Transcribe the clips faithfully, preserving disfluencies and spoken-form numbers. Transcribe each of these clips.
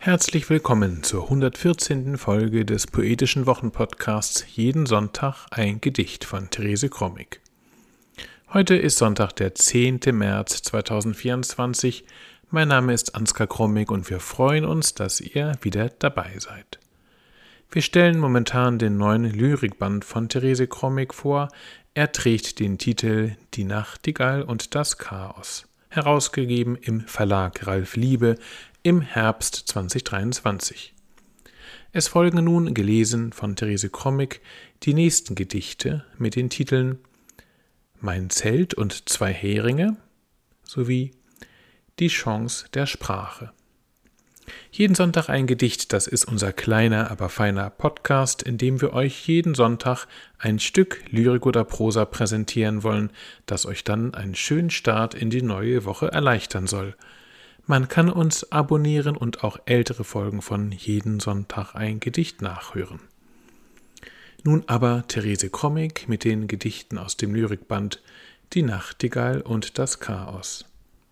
Herzlich willkommen zur hundertvierzehnten Folge des Poetischen Wochenpodcasts Jeden Sonntag ein Gedicht von Therese Krommig. Heute ist Sonntag, der zehnte März zweitausendvierundzwanzig. Mein Name ist Ansgar Krommig und wir freuen uns, dass ihr wieder dabei seid. Wir stellen momentan den neuen Lyrikband von Therese Krommig vor. Er trägt den Titel Die Nachtigall und das Chaos, herausgegeben im Verlag Ralf Liebe im Herbst zweitausenddreiundzwanzig. Es folgen nun, gelesen von Therese Krommig, die nächsten Gedichte mit den Titeln Mein Zelt und zwei Heringe sowie Die Chance der Sprache. Jeden Sonntag ein Gedicht, das ist unser kleiner, aber feiner Podcast, in dem wir euch jeden Sonntag ein Stück Lyrik oder Prosa präsentieren wollen, das euch dann einen schönen Start in die neue Woche erleichtern soll. Man kann uns abonnieren und auch ältere Folgen von Jeden Sonntag ein Gedicht nachhören. Nun aber Therese Krommig mit den Gedichten aus dem Lyrikband Die Nachtigall und das Chaos.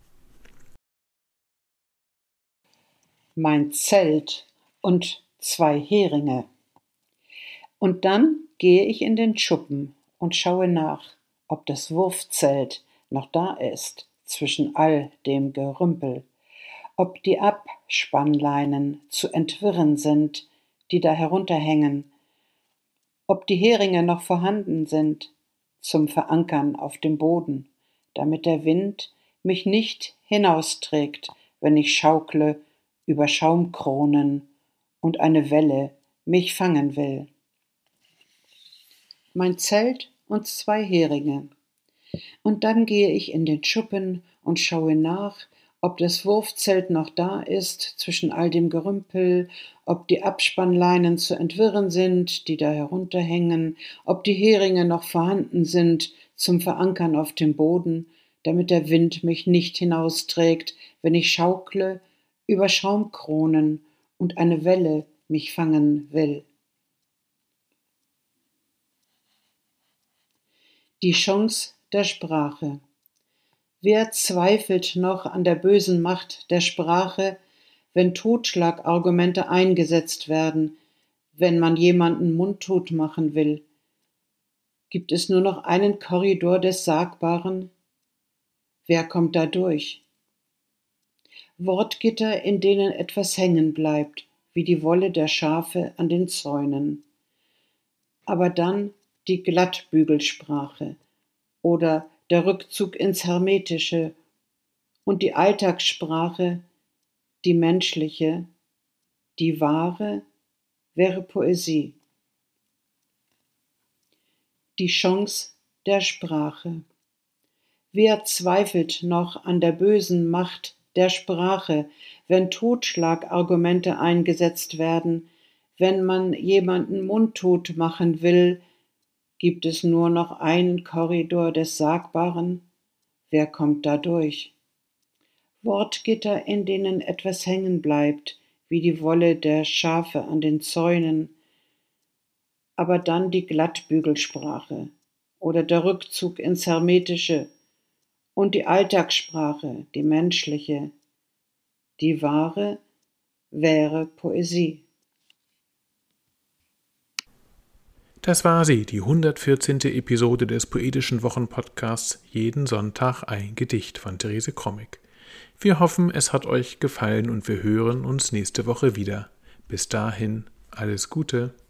Mein Zelt und zwei Heringe. Und dann gehe ich in den Schuppen und schaue nach, ob das Wurfzelt noch da ist zwischen all dem Gerümpel, ob die Abspannleinen zu entwirren sind, die da herunterhängen, ob die Heringe noch vorhanden sind zum Verankern auf dem Boden, damit der Wind mich nicht hinausträgt, wenn ich schaukle über Schaumkronen und eine Welle mich fangen will. Mein Zelt und zwei Heringe. Und dann gehe ich in den Schuppen und schaue nach, ob das Wurfzelt noch da ist zwischen all dem Gerümpel, ob die Abspannleinen zu entwirren sind, die da herunterhängen, ob die Heringe noch vorhanden sind zum Verankern auf dem Boden, damit der Wind mich nicht hinausträgt, wenn ich schaukle über Schaumkronen und eine Welle mich fangen will. Die Chance der Sprache. Wer zweifelt noch an der bösen Macht der Sprache, wenn Totschlagargumente eingesetzt werden, wenn man jemanden mundtot machen will? Gibt es nur noch einen Korridor des Sagbaren? Wer kommt da durch? Wortgitter, in denen etwas hängen bleibt, wie die Wolle der Schafe an den Zäunen. Aber dann die Glattbügelsprache oder der Rückzug ins Hermetische und die Alltagssprache, die menschliche, die wahre, wäre Poesie. Die Chance der Sprache. Wer zweifelt noch an der bösen Macht der Sprache, wenn Totschlagargumente eingesetzt werden, wenn man jemanden mundtot machen will? Gibt es nur noch einen Korridor des Sagbaren? Wer kommt da durch? Wortgitter, in denen etwas hängen bleibt, wie die Wolle der Schafe an den Zäunen, aber dann die Glattbügelsprache oder der Rückzug ins Hermetische und die Alltagssprache, die menschliche, die wahre, wäre Poesie. Das war sie, die hundertvierzehnte Episode des Poetischen Wochenpodcasts Jeden Sonntag ein Gedicht von Therese Krommig. Wir hoffen, es hat euch gefallen und wir hören uns nächste Woche wieder. Bis dahin, alles Gute.